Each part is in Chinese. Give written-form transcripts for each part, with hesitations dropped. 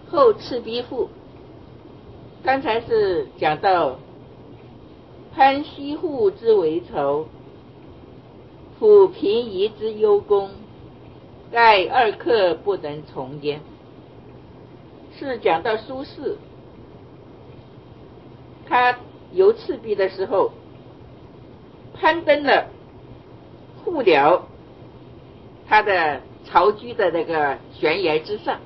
后赤壁赋。刚才是讲到攀西户之为仇，抚平夷之幽功，盖二客不能从焉。是讲到苏轼，他游赤壁的时候，攀登了户辽他的巢居的那个悬崖之上，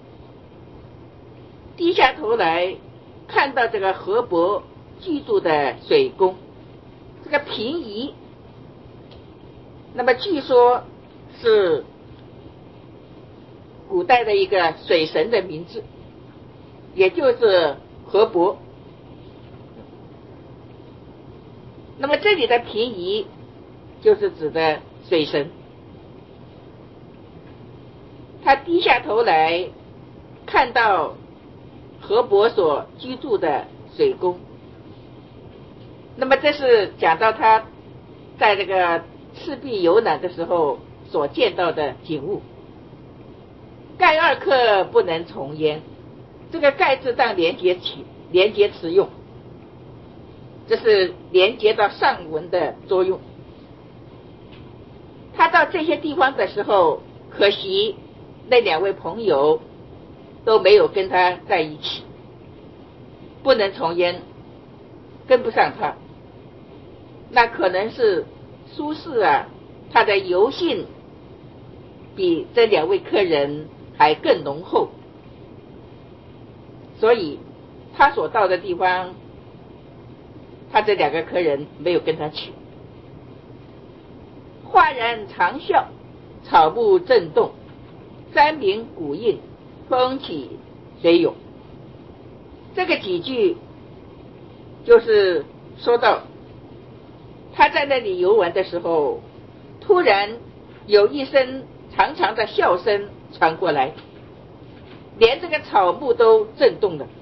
低下头来看到这个河伯居住的水宫，这个平夷，那么据说是古代的一个水神的名字，也就是河伯。那么这里的平夷就是指的水神，他低下头来看到河伯所居住的水宫，那么这是讲到他在这个赤壁游览的时候所见到的景物。盖二客不能从焉，这个盖字当连接词用，这是连接到上文的作用。他到这些地方的时候，可惜那两位朋友都没有跟他在一起，不能从焉，跟不上他。那可能是苏轼啊，他的游性比这两位客人还更浓厚，所以他所到的地方，他这两个客人没有跟他去。哗然长啸，草木震动，山鸣谷应，风起水涌。这个几句就是说到他在那里游玩的时候，突然有一声长长的笑声传过来，连这个草木都震动了，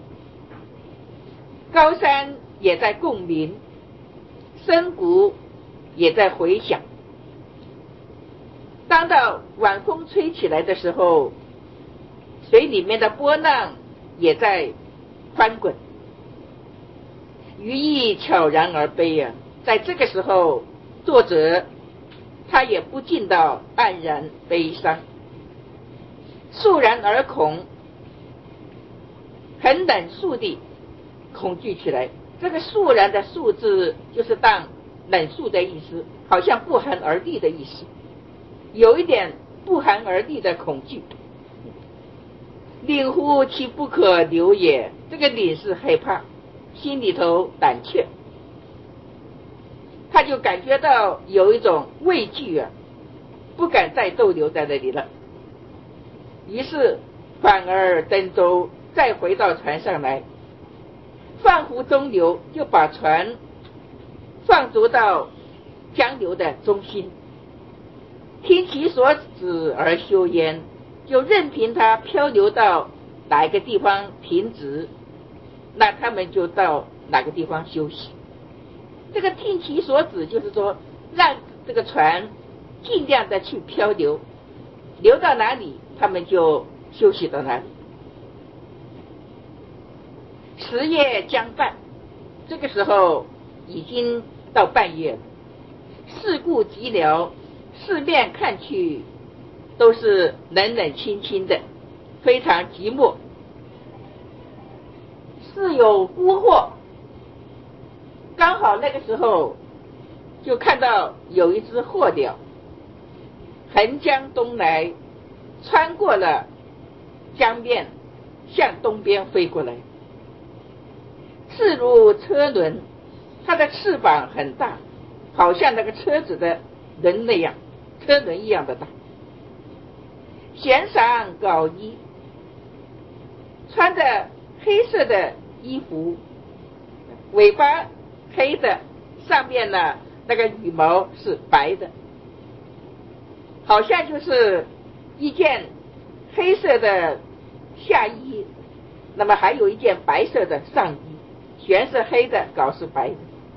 高山也在共鸣，深谷也在回响。当到晚风吹起来的时候，水里面的波浪也在翻滚，余意悄然而悲啊！在这个时候，作者他也不禁到黯然悲伤，肃然而恐，很冷肃地恐惧起来。这个肃然的肃字就是当冷肃的意思，好像不寒而栗的意思，有一点不寒而栗的恐惧。领乎其不可留也，这个领是害怕，心里头胆怯，他就感觉到有一种畏惧啊，不敢再逗留在那里了。于是反而登舟，再回到船上来，放乎中流，就把船放逐到江流的中心，听其所指而休焉，就任凭它漂流到哪一个地方停止，那他们就到哪个地方休息。这个听其所指就是说，让这个船尽量的去漂流，流到哪里他们就休息到哪里。时夜将半，这个时候已经到半夜了，四顾寂寥，四面看去都是冷冷清清的，非常寂寞。似有孤惑，刚好那个时候就看到有一只鹤鸟横江东来，穿过了江面，向东边飞过来。翅如车轮，它的翅膀很大，好像那个车子的轮那样，车轮一样的大。弦裳缟衣，穿着黑色的衣服，尾巴黑的，上面呢那个羽毛是白的，好像就是一件黑色的下衣，那么还有一件白色的上衣，弦是黑的，缟是白的。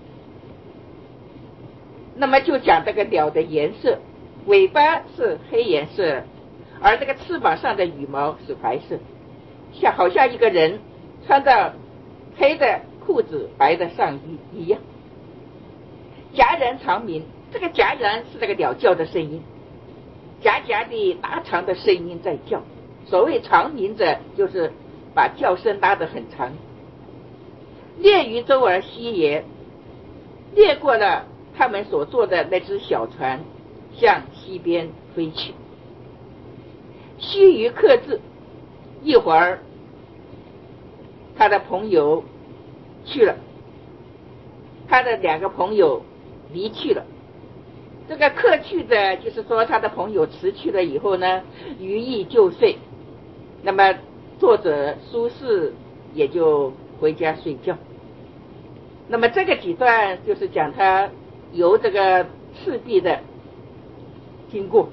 那么就讲这个鸟的颜色，尾巴是黑颜色，而这个翅膀上的羽毛是白色， 好像一个人穿着黑的裤子白的上衣一样。戛然长鸣，这个戛然是这个鸟叫的声音，夹夹的拉长的声音在叫。所谓长鸣者，就是把叫声拉得很长。掠于舟而西也，掠过了他们所坐的那只小船，向西边飞去。须臾克制，一会儿他的朋友去了，他的2个朋友离去了。这个客去的就是说他的朋友辞去了以后呢，余意就睡。那么作者苏轼也就回家睡觉。那么这个几段就是讲他游这个赤壁的经过。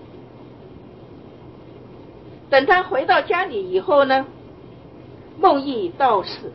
等他回到家里以后呢，梦忆道士。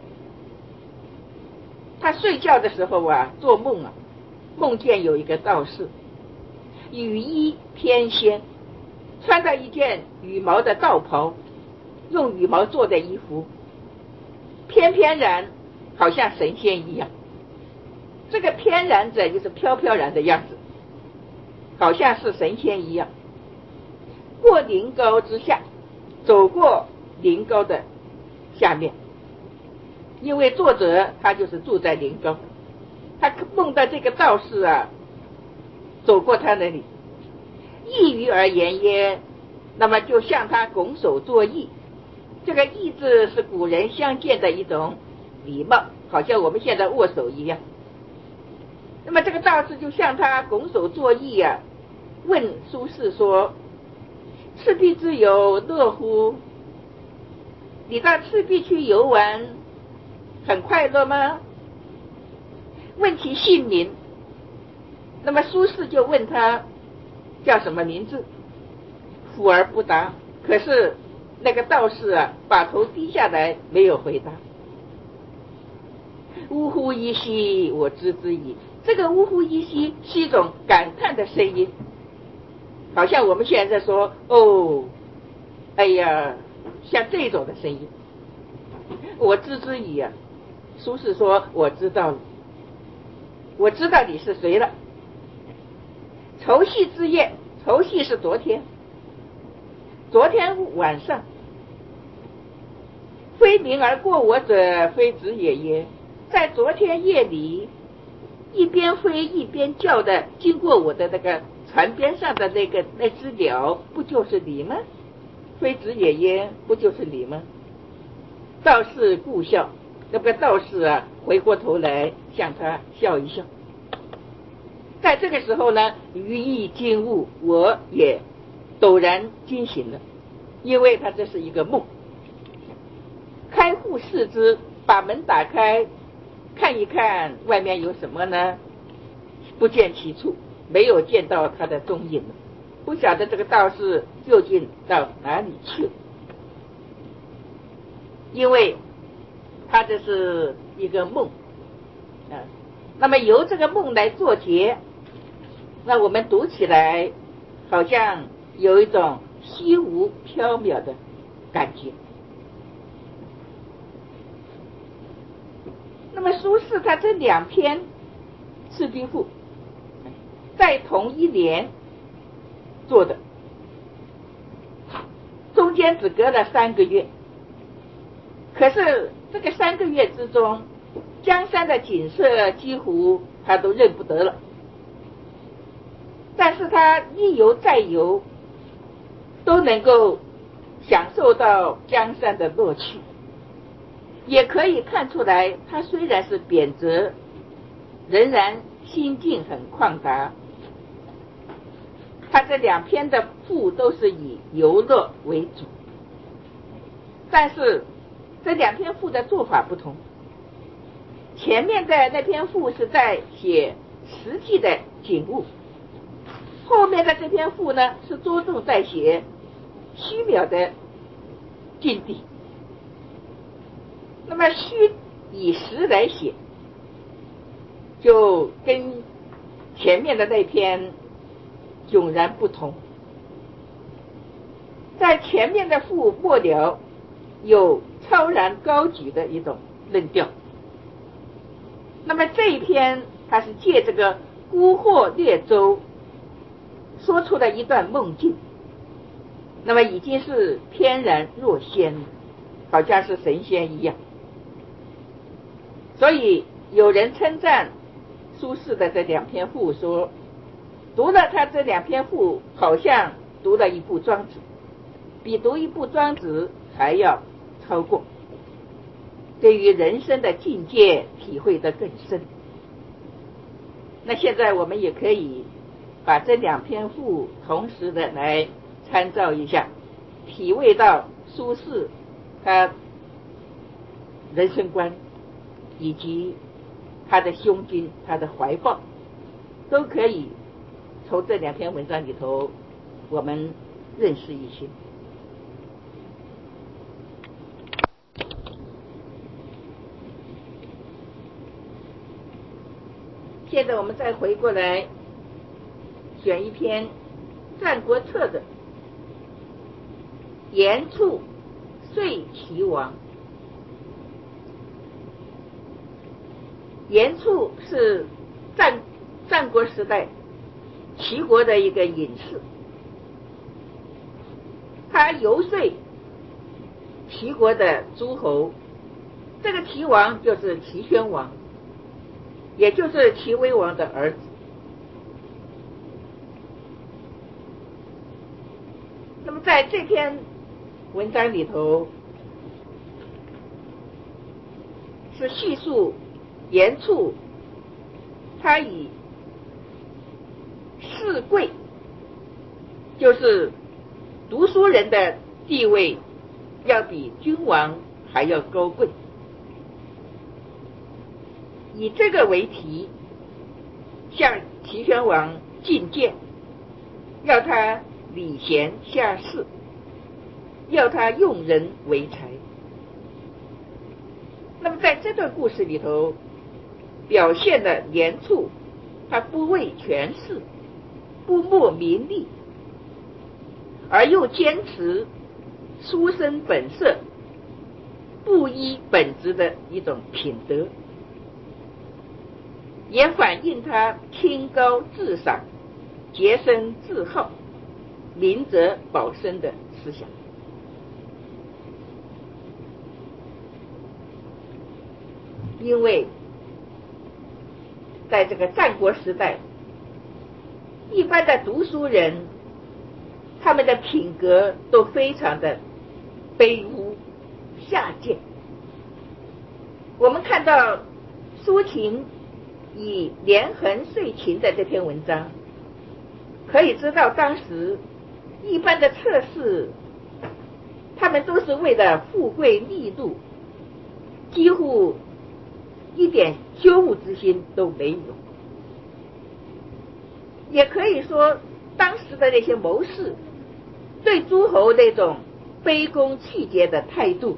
他睡觉的时候啊，做梦啊，梦见有一个道士，羽衣翩跹，穿着一件羽毛的道袍，用羽毛做的衣服，翩翩然，好像神仙一样。这个翩然者就是飘飘然的样子，好像是神仙一样。过临高之下，走过临高的下面。因为作者他就是住在临高，他梦到这个道士啊，走过他那里，意于而言耶，那么就向他拱手作揖。这个揖字是古人相见的一种礼貌，好像我们现在握手一样。那么这个道士就向他拱手作揖啊，问苏轼说：赤壁之游乐乎？你到赤壁去游玩很快乐吗？问其姓名。那么苏轼就问他叫什么名字，抚而不答。可是那个道士啊，把头低下来，没有回答。呜呼依兮，我知之矣。这个呜呼依兮是一种感叹的声音，好像我们现在说哦，哎呀，像这种的声音。我知之矣啊，苏轼说我知道了，我知道你是谁了。除夕之夜，除夕是昨天晚上，飞鸣而过我者，非子也耶？在昨天夜里，一边飞一边叫的经过我的那个船边上的那只鸟，不就是你吗？非子也耶，不就是你吗？道士故笑。那个道士啊，回过头来向他笑一笑。在这个时候呢，余意惊悟，我也陡然惊醒了，因为他这是一个梦。开户视之，把门打开，看一看外面有什么呢？不见其处，没有见到他的踪影了。不晓得这个道士究竟到哪里去了，因为他这是一个梦啊。那么由这个梦来作结，那我们读起来好像有一种虚无缥缈的感觉。那么苏轼他这2篇《赤壁赋》在同一年做的，中间只隔了3个月，可是这个3个月之中，江山的景色几乎他都认不得了。但是他一游再游，都能够享受到江山的乐趣。也可以看出来，他虽然是贬谪，仍然心境很旷达。他这2篇的赋都是以游乐为主，但是这2篇赋的做法不同。前面的那篇赋是在写实际的景物，后面的这篇赋呢，是着重在写虚渺的境地。那么虚以实来写，就跟前面的那篇迥然不同。在前面的赋末了， 有超然高举的一种论调。那么这一篇他是借这个孤惑略舟说出了一段梦境，那么已经是翩然若仙，好像是神仙一样。所以有人称赞苏轼的这两篇赋，说读了他这两篇赋，好像读了一部庄子，比读一部庄子还要超过，对于人生的境界体会得更深。那现在我们也可以把这两篇赋同时的来参照一下，体会到苏轼他人生观以及他的胸襟，他的怀抱，都可以从这两篇文章里头我们认识一些。现在我们再回过来选一篇《战国策》的严处遂齐王。严处是战国时代齐国的一个隐士，他游说齐国的诸侯，这个齐王就是齐宣王，也就是齐威王的儿子。那么在这篇文章里头是叙述严处他以士贵，就是读书人的地位要比君王还要高贵，以这个为题向齐宣王进谏，要他礼贤下士，要他用人为才。那么在这段故事里头表现了严处他不为权势，不慕名利，而又坚持书生本色，不依本职的一种品德，也反映他清高至赏、洁身自好、明哲保身的思想。因为在这个战国时代，一般的读书人他们的品格都非常的卑污下贱。我们看到苏秦以连横说秦的这篇文章，可以知道当时一般的测试，他们都是为了富贵利禄，几乎一点羞恶之心都没有。也可以说当时的那些谋士对诸侯那种卑躬屈节的态度，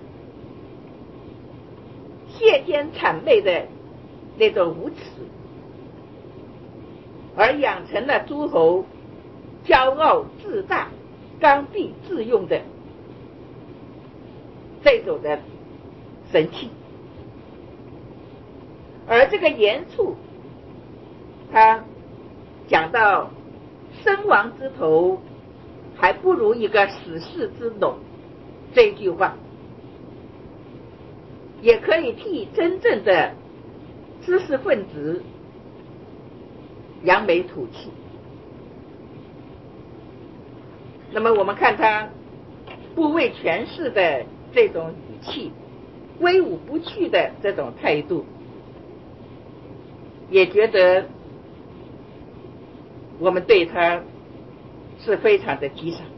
谢天谄媚的那种无耻，而养成了诸侯骄傲自大、刚愎自用的这种的神气。而这个严处他讲到生亡之头还不如一个死士之偻这句话，也可以替真正的知识分子扬眉吐气。那么我们看他不畏权势的这种语气，威武不屈的这种态度，也觉得我们对他是非常的激赏。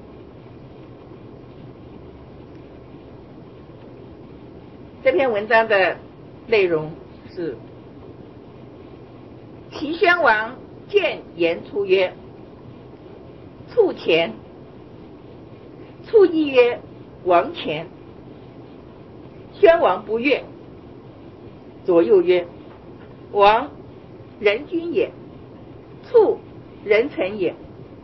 这篇文章的内容是：齐宣王见严处曰：处前。处亦曰：王前。宣王不悦，左右曰：王人君也，处人臣也。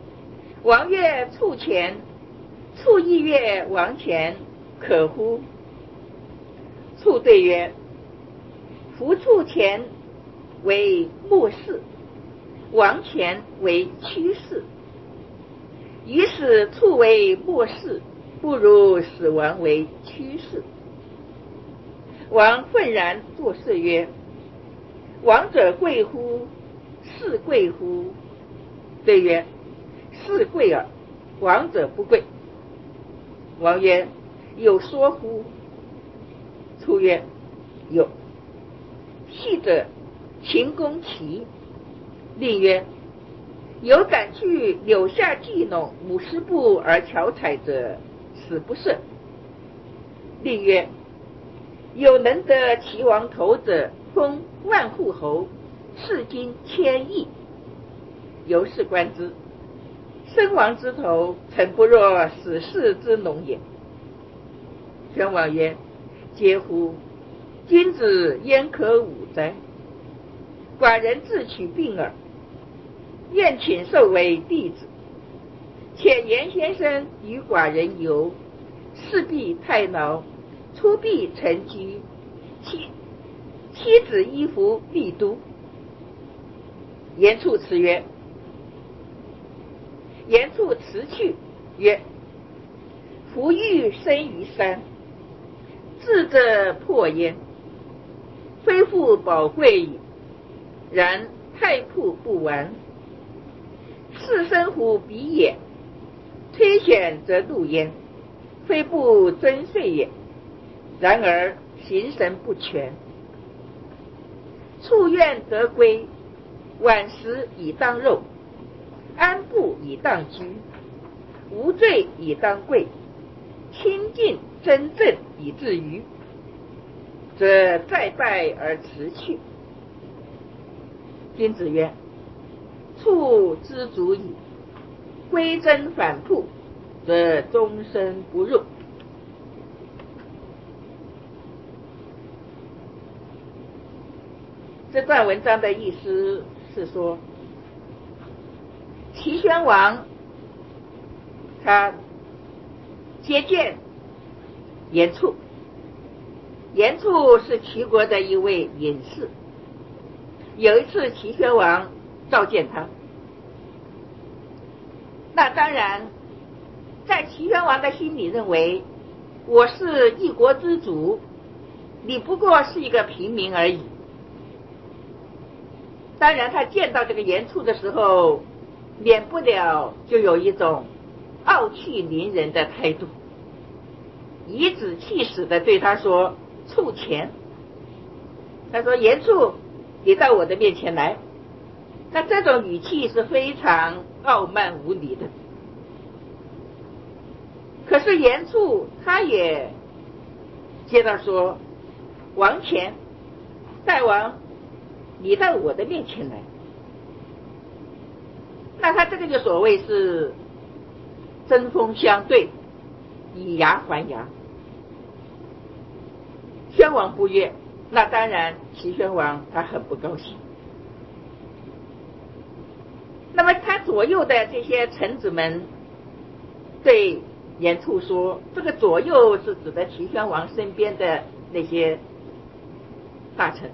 王曰：处前。处亦曰：王前，可乎？ 处对曰：夫处前为末世，王前为趋势。以使处为末世，不如使王为趋势。王愤然作是曰：王者贵乎？是贵乎？对曰：是贵耳，王者不贵。王曰：有说乎？处曰：有。细者秦公齐。令曰：有斩去柳下计农50步而巧采者，死不赦。令曰：有能得齐王头者，封万户侯，市金1000亿。由是观之，身王之头，诚不若死士之农也。宣王曰：嗟乎！君子焉可侮哉？寡人自取病耳，愿请受为弟子。且严先生与寡人游，事必太牢，出必成居，妻子衣服必都。严处辞曰：严处辞去曰：夫欲生于山，智者破焉，非复宝贵矣。然太仆不完，是生乎彼也。推选则入焉，非不尊岁也。然而形神不全。处愿则归，晚食以当肉，安步以当居，无罪以当贵，清净真正以至于，则再拜而辞去。君子曰：处知足矣，归真反扑，则终身不入。这段文章的意思是说，齐宣王他接见严处，严处是齐国的一位隐士。有一次齐宣王召见他，那当然在齐宣王的心里认为，我是一国之主，你不过是一个平民而已。当然他见到这个严处的时候，免不了就有一种傲气凌人的态度，颐指气使的对他说：处前。他说：严处，你到我的面前来。那这种语气是非常傲慢无礼的。可是严处他也接着说：王前，大王，你到我的面前来。那他这个就所谓是针锋相对，以牙还牙。宣王不悦，那当然齐宣王他很不高兴。那么他左右的这些臣子们对严处说，这个左右是指的齐宣王身边的那些大臣。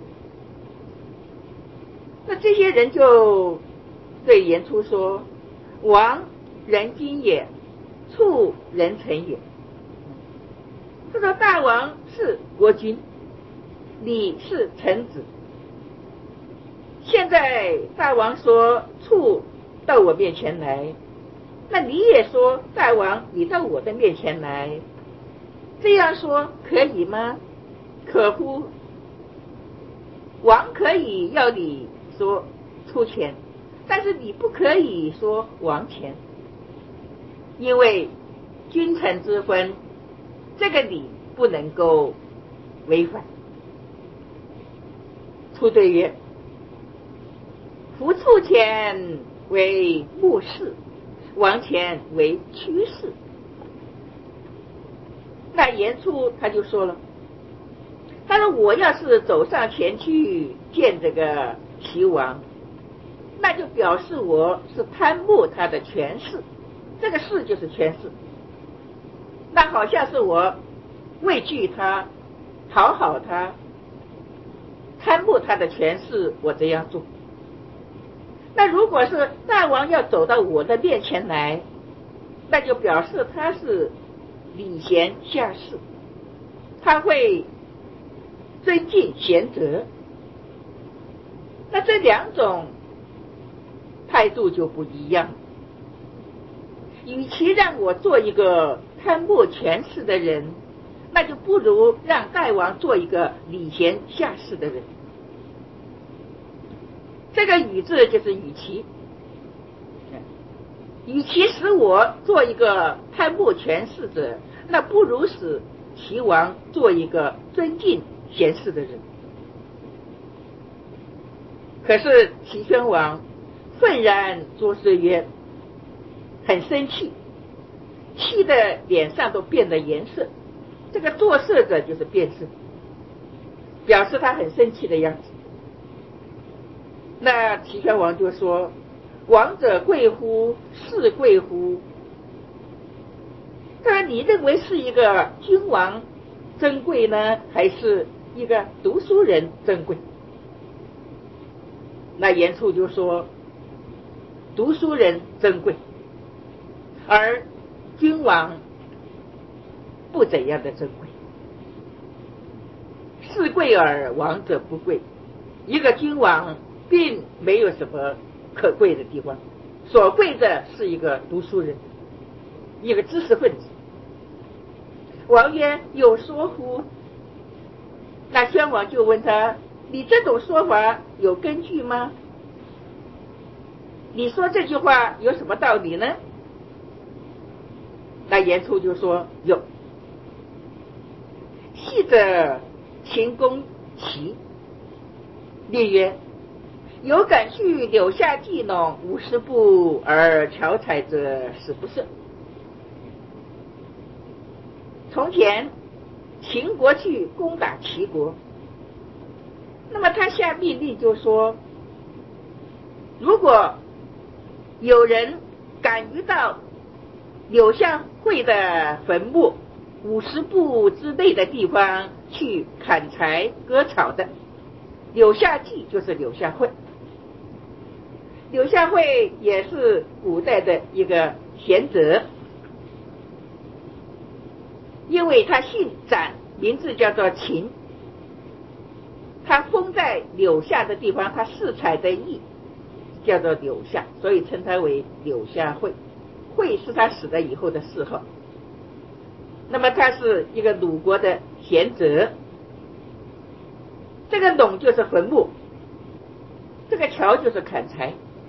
那这些人就对严处说：王人君也，处人臣也。他说大王是国君，你是臣子。现在大王说处到我面前来，那你也说大王你到我的面前来，这样说可以吗？可乎？王可以要你说处前，但是你不可以说王前，因为君臣之分，这个你不能够违反。处对曰：夫处前为末世，王前为趋势。那严处他就说了，他说我要是走上前去见这个齐王，那就表示我是贪慕他的权势，这个势就是权势，那好像是我畏惧他， 讨好他，参谋他的权势，我这样做。那如果是大王要走到我的面前来，那就表示他是礼贤下士，他会尊敬贤哲。那这两种态度就不一样。与其让我做一个贪慕权势的人，那就不如让大王做一个礼贤下士的人。这个与字就是与其使我做一个贪慕权势者，那不如使齐王做一个尊敬贤士的人。可是齐宣王愤然作声曰，很生气，气的脸上都变了颜色。这个作色者就是变色，表示他很生气的样子。那齐宣王就说，王者贵乎？士贵乎？他说，你认为是一个君王珍贵呢，还是一个读书人珍贵？那严处就说，读书人珍贵，而君王不怎样的珍贵。士贵而王者不贵，一个君王并没有什么可贵的地方，所贵的是一个读书人，一个知识分子。王曰，有说乎？那宣王就问他，你这种说法有根据吗？你说这句话有什么道理呢？那严处就说，有。昔者秦公齐列曰，有敢去柳下计农50步而樵采者，是不是？从前秦国去攻打齐国，那么他下命令就说，如果有人敢于到柳下惠的坟墓50步之内的地方去砍柴割草的，柳下计就是柳下惠。柳下惠也是古代的一个贤哲，因为他姓展，名字叫做秦，他封在柳下的地方，他四采的邑叫做柳下，所以称他为柳下惠。惠是他死了以后的谥号。那么他是一个鲁国的贤哲，这个陇就是坟墓，这个樵就是砍柴。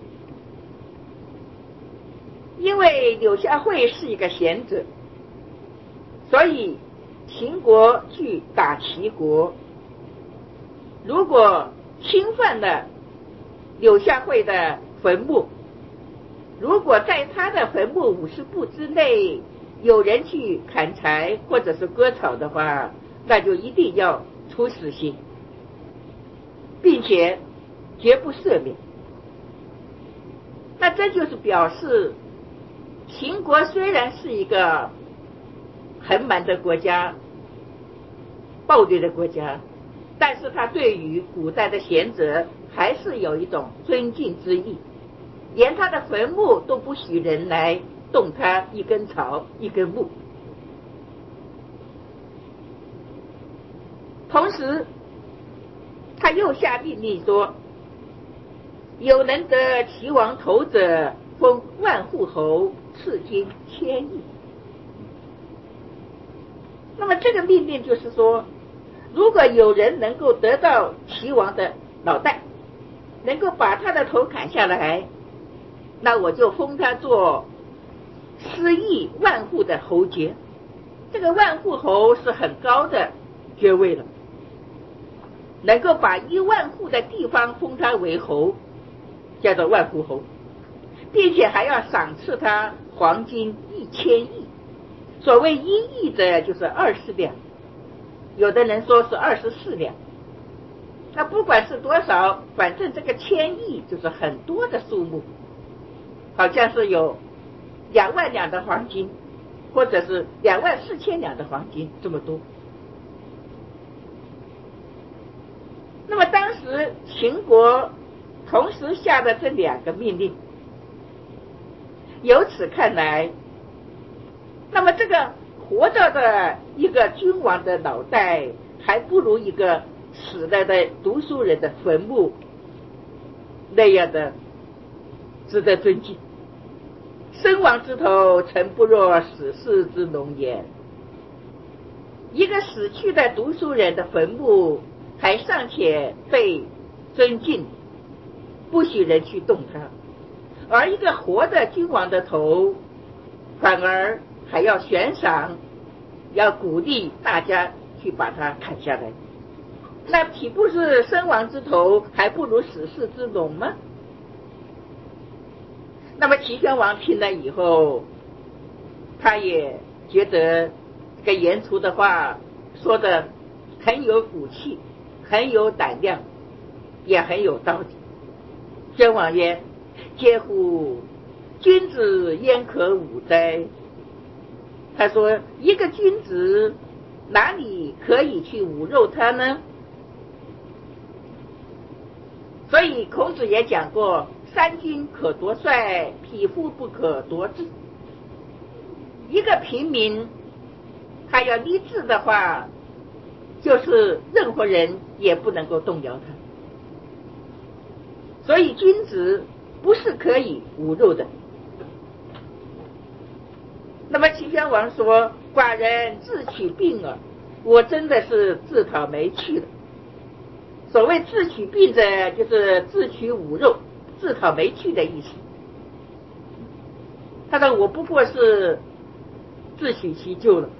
因为柳下惠是一个贤者，所以秦国去打齐国，如果侵犯了柳下惠的坟墓，如果在他的坟墓50步之内有人去砍柴或者是割草的话，那就一定要处死刑，并且绝不赦免。那这就是表示秦国虽然是一个很蛮的国家，暴虐的国家，但是他对于古代的贤者还是有一种尊敬之意，连他的坟墓都不许人来动他一根草一根木。同时他又下命令说，有能得齐王头者，封万户侯，赐金1000亿。那么这个命令就是说，如果有人能够得到齐王的脑袋，能够把他的头砍下来，那我就封他做10亿万户的侯爵。这个万户侯是很高的爵位了，能够把1万户的地方封他为侯，叫做万户侯，并且还要赏赐他黄金1000亿。所谓1亿的就是20两，有的人说是24两。那不管是多少，反正这个1000亿就是很多的数目，好像是有2万两的黄金，或者是24000两的黄金，这么多。 那么当时秦国同时下的这两个命令，由此看来，那么这个活着的一个君王的脑袋，还不如一个死了的读书人的坟墓那样的值得尊敬。身亡之头，诚不若死士之龙也。一个死去的读书人的坟墓还尚且被尊敬，不许人去动它，而一个活的君王的头反而还要悬赏，要鼓励大家去把它砍下来，那岂不是身亡之头还不如死士之龙吗？那么齐宣王听了以后，他也觉得这个颜除的话说的很有骨气，很有胆量，也很有道理。宣王曰：嗟乎，君子焉可侮哉？他说一个君子哪里可以去侮辱他呢？所以孔子也讲过，三军可夺帅，匹夫不可夺志。一个平民他要立志的话，就是任何人也不能够动摇他。所以君子不是可以侮辱的。那么齐宣王说，寡人自取病耳，我真的是自讨没趣了。所谓自取病者，就是自取侮辱，自讨没趣的意思。他说我不过是自取其咎了，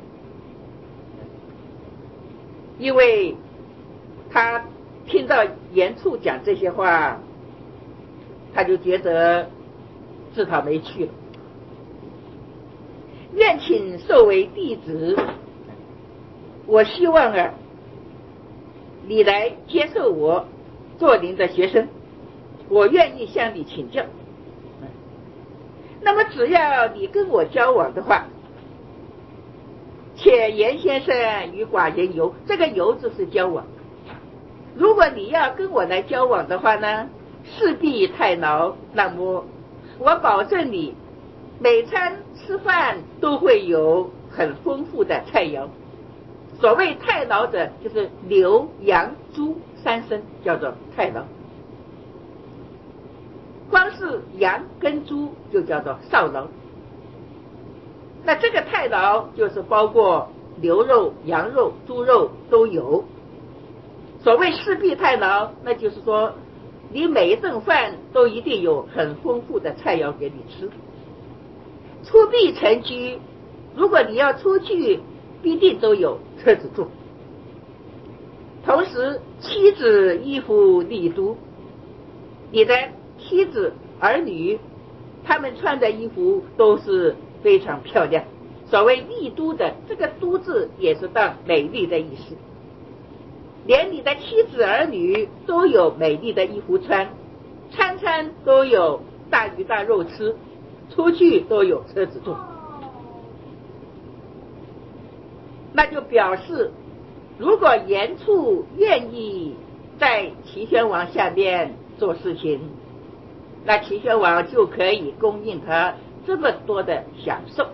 因为他听到颜处讲这些话，他就觉得自讨没趣了。愿请受为弟子，我希望你来接受我做您的学生，我愿意向你请教。那么只要你跟我交往的话，且严先生与寡人游，这个游字是交往。如果你要跟我来交往的话呢，势必太劳，那么我保证你每餐吃饭都会有很丰富的菜肴。所谓太劳者，就是牛、羊、猪三牲，叫做太劳。光是羊跟猪就叫做少劳。那这个太劳就是包括牛肉、羊肉、猪肉都有。所谓势必太劳，那就是说你每一顿饭都一定有很丰富的菜肴给你吃。出必成居，如果你要出去，必定都有车子坐。同时妻子衣服丽都，你的妻子儿女他们穿的衣服都是非常漂亮。所谓丽都的这个都字也是当美丽的意思，连你的妻子儿女都有美丽的衣服穿，餐餐都有大鱼大肉吃，出去都有车子坐。那就表示如果颜处愿意在齐宣王下面做事情，那齐宣王就可以供应他这么多的享受。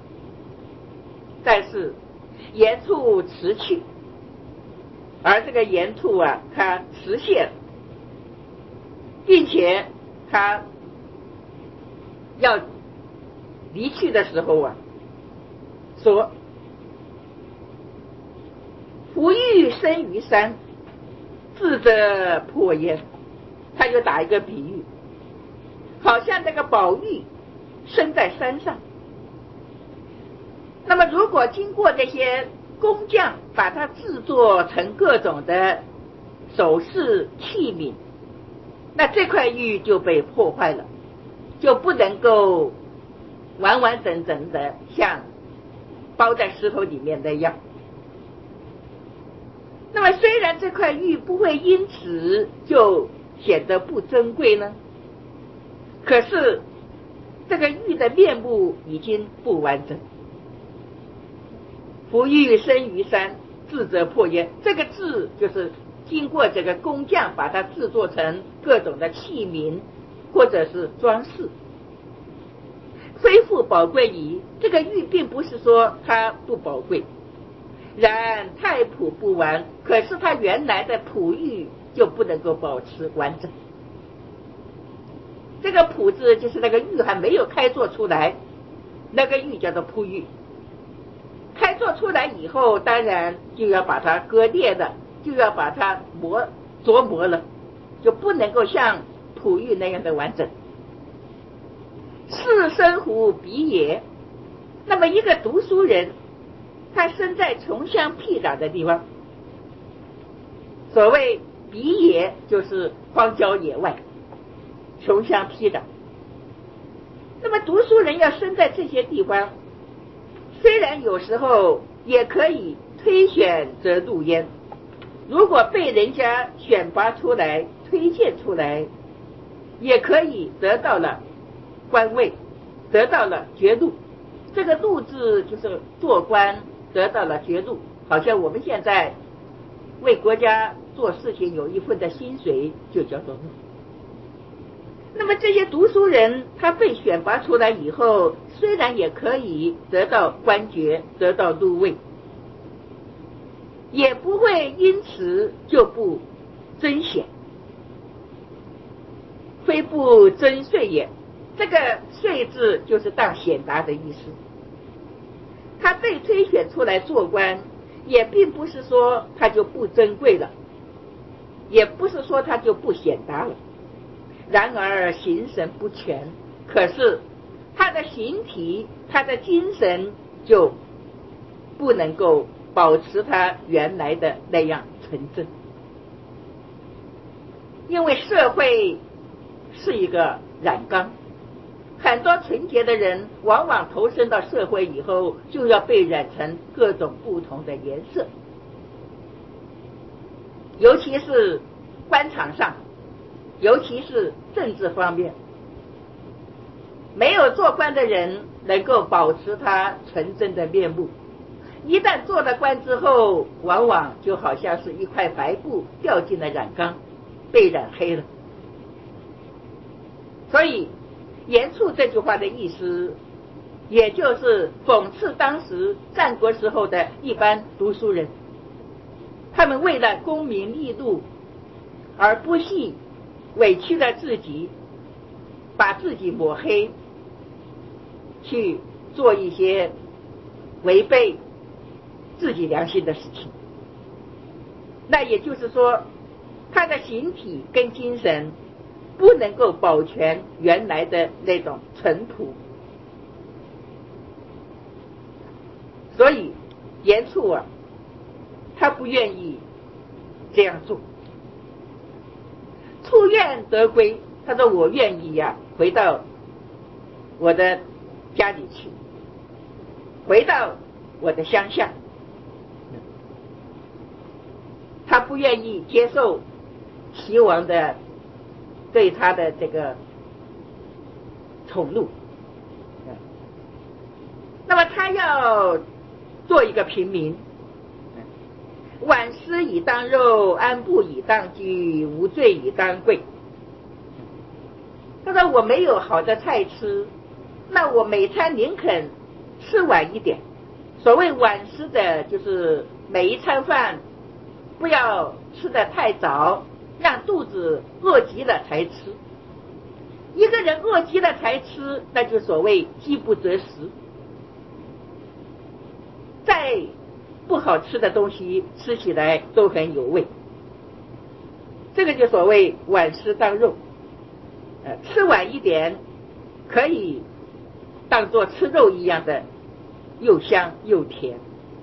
但是颜处辞去，而这个颜处他辞谢了，并且他要离去的时候说夫欲生于山，自则破焉。他就打一个比喻，好像这个宝玉生在山上，那么如果经过这些工匠把它制作成各种的首饰器皿，那这块玉就被破坏了，就不能够完完整整的像包在石头里面那样。那么虽然这块玉不会因此就显得不珍贵呢，可是这个玉的面目已经不完整。夫玉生于山，自则破焉，这个字就是经过这个工匠把它制作成各种的器皿或者是装饰。非富宝贵矣，这个玉并不是说它不宝贵，然太朴不完，可是它原来的璞玉就不能够保持完整。这个璞字就是那个玉还没有开做出来，那个玉叫做璞玉。开做出来以后，当然就要把它割裂了，就要把它琢磨了，就不能够像璞玉那样的完整。是生乎彼也。那么一个读书人，他生在穷乡僻壤的地方，所谓彼也就是荒郊野外，穷乡僻壤。那么读书人要生在这些地方，虽然有时候也可以推选择入焉，如果被人家选拔出来推荐出来，也可以得到了官位，得到了爵禄。这个禄字就是做官得到了爵禄，好像我们现在为国家做事情有一份的薪水就叫做禄。那么这些读书人他被选拔出来以后，虽然也可以得到官爵，得到禄位，也不会因此就不争显。非不争税也，这个税字就是当显达的意思。他被推选出来做官，也并不是说他就不珍贵了，也不是说他就不显达了。然而形神不全，可是他的形体他的精神就不能够保持他原来的那样纯正。因为社会是一个染缸，很多纯洁的人往往投身到社会以后，就要被染成各种不同的颜色。尤其是官场上，尤其是政治方面，没有做官的人能够保持他纯真的面目，一旦做了官之后，往往就好像是一块白布掉进了染缸，被染黑了。所以言处这句话的意思，也就是讽刺当时战国时候的一般读书人，他们为了功名利禄而不惜委屈了自己，把自己抹黑，去做一些违背自己良心的事情。那也就是说，他的形体跟精神不能够保全原来的那种淳朴。所以严处啊，他不愿意这样做。处愿得归，他说我愿意呀，回到我的家里去，回到我的乡下。他不愿意接受齐王的对他的这个宠怒，那么他要做一个平民。晚思以当肉，安步以当居，无罪以当贵。他说我没有好的菜吃，那我每餐宁肯吃晚一点。所谓晚思的，就是每一餐饭不要吃得太早，让肚子饿极了才吃。一个人饿极了才吃，那就所谓饥不择食。再不好吃的东西吃起来都很有味，这个就所谓晚食当肉。吃晚一点可以当作吃肉一样的又香又甜。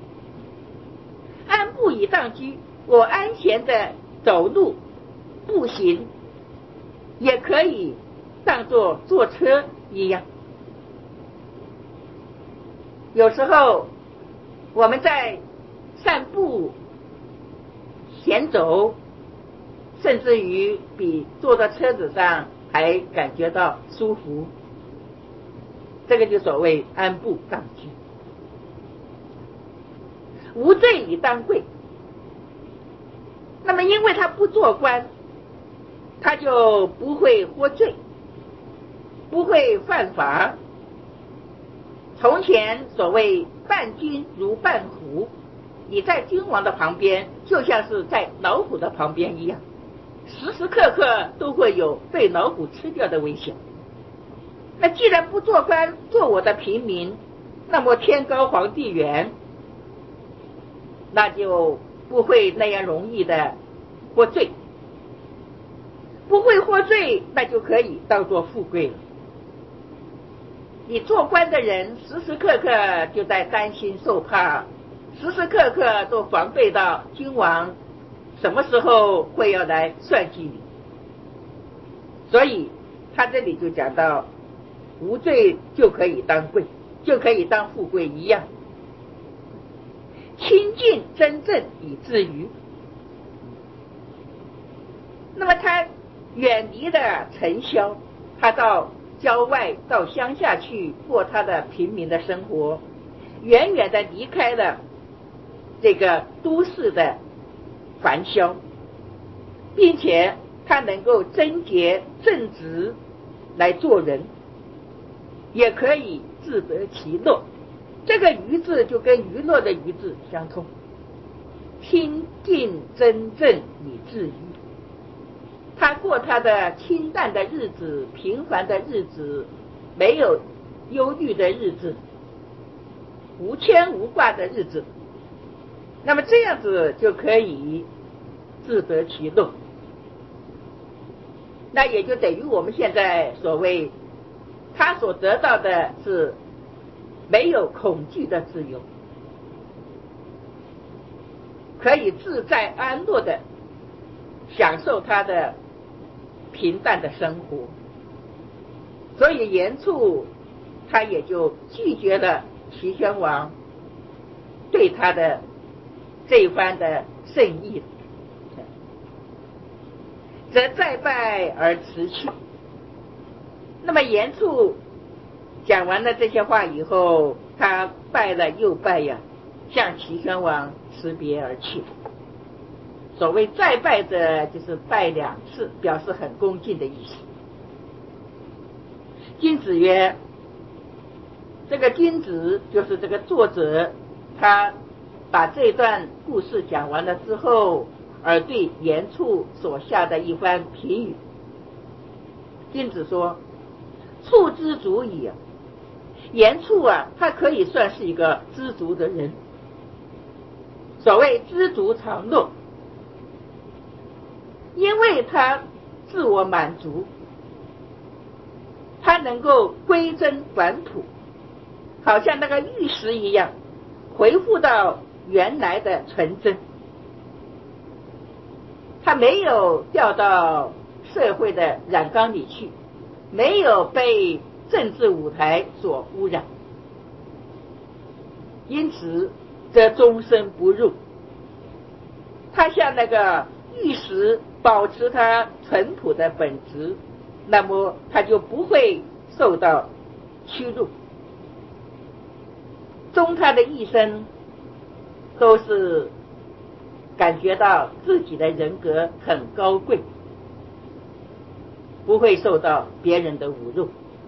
安步以当居，我安闲的走路步行也可以当作坐车一样。有时候我们在散步闲走，甚至于比坐到车子上还感觉到舒服，这个就所谓安步当居。无罪以当贵，那那么因为他不做官，他就不会获罪，不会犯法。从前所谓伴君如伴虎，你在君王的旁边就像是在老虎的旁边一样，时时刻刻都会有被老虎吃掉的危险。那既然不做官，做我的平民，那么天高皇帝远，那就不会那样容易的获罪，不会获罪，那就可以当作富贵了。你做官的人时时刻刻就在担心受怕，时时刻刻都防备到君王什么时候会要来算计你。所以他这里就讲到无罪就可以当贵，就可以当富贵一样。亲近真正以至于，那么他远离了尘嚣，他到郊外到乡下去过他的平民的生活，远远的离开了这个都市的繁嚣，并且他能够贞洁正直来做人，也可以自得其乐。这个娱字就跟娱乐的娱字相通，亲近真正以至于，他过他的清淡的日子，平凡的日子，没有忧虑的日子，无牵无挂的日子，那么这样子就可以自得其乐。那也就等于我们现在所谓他所得到的是没有恐惧的自由，可以自在安乐的享受他的平淡的生活。所以严处他也就拒绝了齐宣王对他的这一番的盛意，则再拜而辞去。那么严处讲完了这些话以后，他拜了又拜呀，向齐宣王辞别而去。所谓再拜的，就是拜2次，表示很恭敬的意思。君子曰，这个君子就是这个作者，他把这段故事讲完了之后，而对严处所下的一番评语。君子说，处之足矣。严处啊，他可以算是一个知足的人。所谓知足常乐，因为他自我满足，他能够归真返璞，好像那个玉石一样，恢复到原来的纯真。他没有掉到社会的染缸里去，没有被政治舞台所污染，因此则终身不入。他像那个玉石，保持他淳朴的本质，那么他就不会受到屈辱，终他的一生都是感觉到自己的人格很高贵，不会受到别人的侮辱。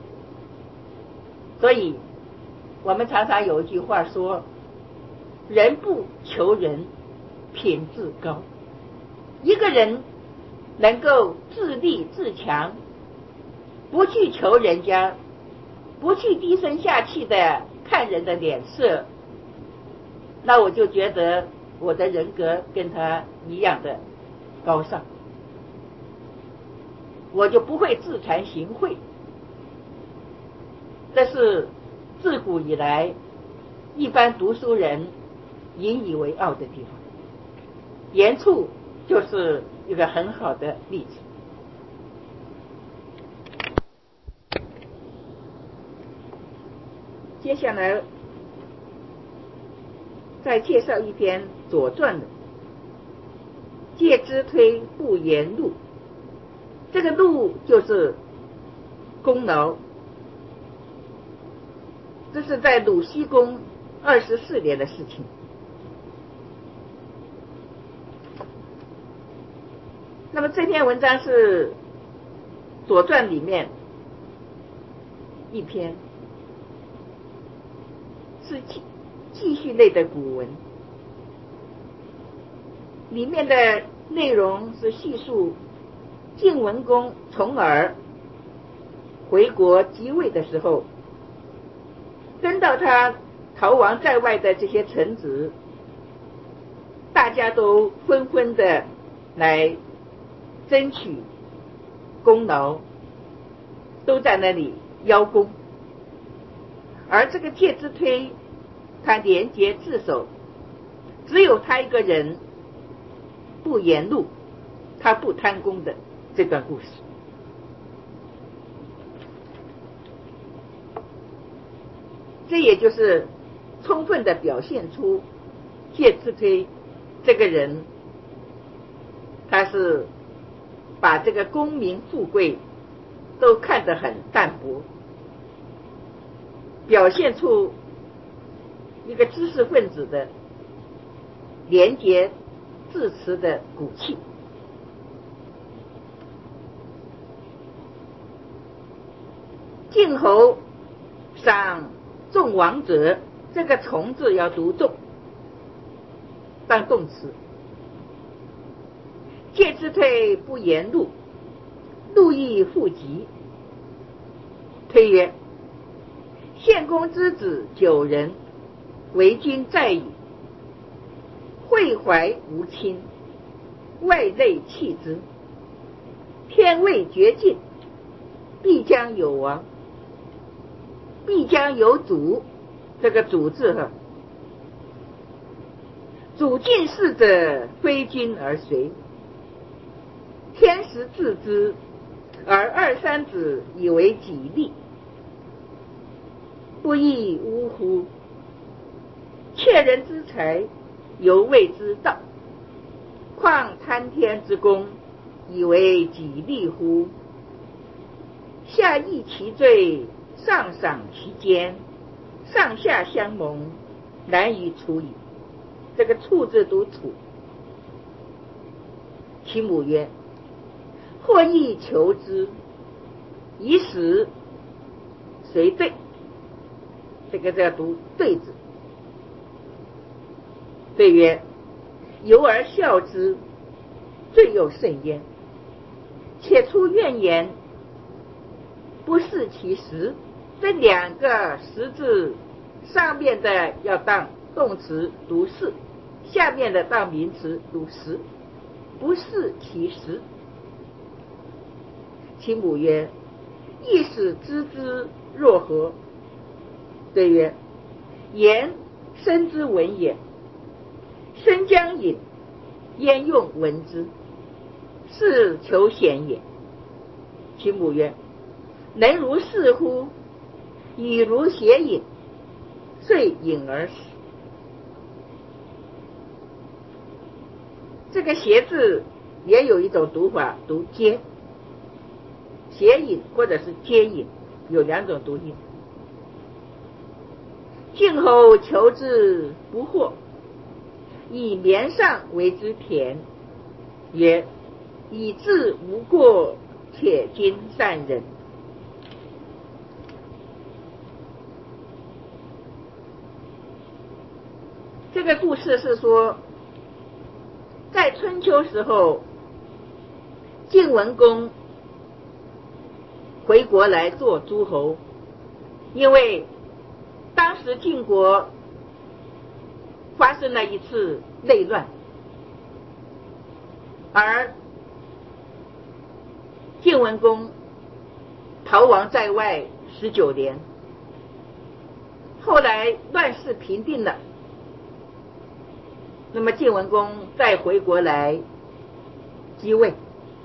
所以我们常常有一句话说，人不求人，品自高。一个人能够自立自强，不去求人家，不去低声下气的看人的脸色，那我就觉得我的人格跟他一样的高尚，我就不会自惭形秽。这是自古以来一般读书人引以为傲的地方。严处就是一个很好的例子。接下来再介绍一篇左传的，介之推不言禄。这个禄就是功劳，这是在鲁僖公24年的事情。 这篇文章是《左传》里面一篇，是记叙类的古文，里面的内容是叙述晋文公重耳回国即位的时候，跟到他逃亡在外的这些臣子，大家都纷纷的来争取功劳，都在那里邀功。而这个介之推，他廉洁自守，只有他一个人不言禄，他不贪功的这段故事。这也就是充分的表现出介之推这个人，他是把这个功名富贵都看得很淡薄，表现出一个知识分子的廉洁自持的骨气。晋侯赏仲王者，这个从字要读仲，当动词。介之推不言禄，禄亦复及。推曰：献公之子9人，为君在矣。惠怀无亲，外类弃之。天未绝尽，必将有亡，必将有主。这个主字主尽事者，非君而随。天时自知，而2、3子以为己利，不亦呜乎？窃人之财，犹未之道，况贪天之功，以为己利乎？下益其罪，上赏其奸，上下相盟，难以处矣。这个处字读处。其母曰：或亦求之，以使谁对？这个叫读对字。对曰：由而笑之，罪又甚焉。且出怨言，不视其实。这2个实字上面的要当动词读是，下面的当名词读实，不视其实。其母曰：亦使知之若何？对曰：言生之文也，生将隐，焉用闻之？是求贤也。其母曰：能如是乎？以如邪隐，遂隐而死。这个邪字也有一种读法，读接，邪隐或者是接隐，有2种读音。晋侯求之不获，以绵上为之田，曰：以志无过，且今善人。这个故事是说，在春秋时候，晋文公回国来做诸侯，因为当时晋国发生了一次内乱，而晋文公逃亡在外19年，后来乱世平定了，那么晋文公再回国来继位。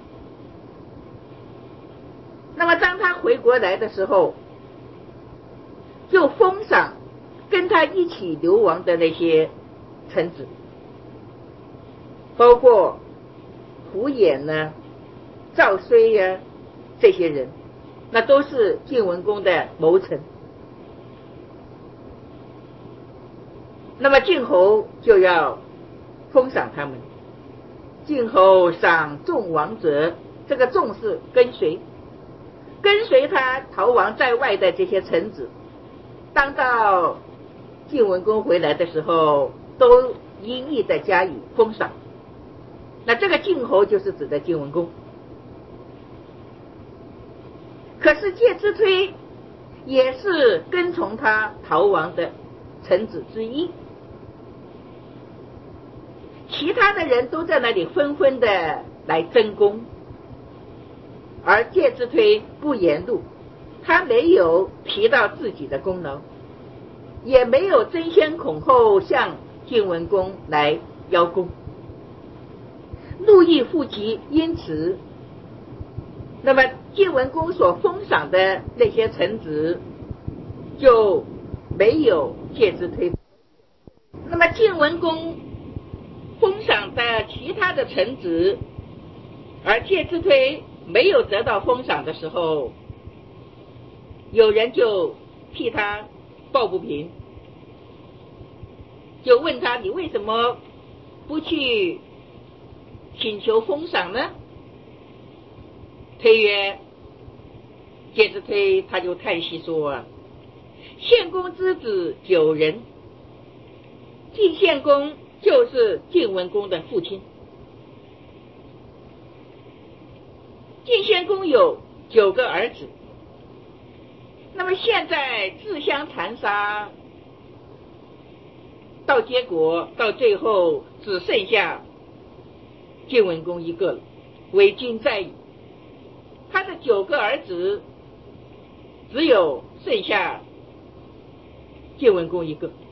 那么当他回国来的时候，就封赏跟他一起流亡的那些臣子，包括胡衍赵睢这些人，那都是晋文公的谋臣。那么晋侯就要封赏他们， 晋侯赏众王者，这个众是跟随他逃亡在外的这些臣子，当到晋文公回来的时候，都一一的加以封赏。那这个晋侯就是指的晋文公。可是介之推也是跟从他逃亡的臣子之一，其他的人都在那里纷纷的来争功，而介之推不言录，他没有提到自己的功劳，也没有争先恐后向晋文公来邀功，怒意复及，因此那么晋文公所封赏的那些臣子就没有介之推。那么晋文公封赏的其他的臣子，而介之推没有得到封赏的时候，有人就替他抱不平，就问他，你为什么不去请求封赏呢？推曰，介之推他就叹息说，献公之子9人，晋献公就是晋文公的父亲，晋献公有9个儿子，那么现在自相残杀，结果到最后只剩下晋文公一个了，为君在矣。他的9个儿子只有剩下晋文公一个。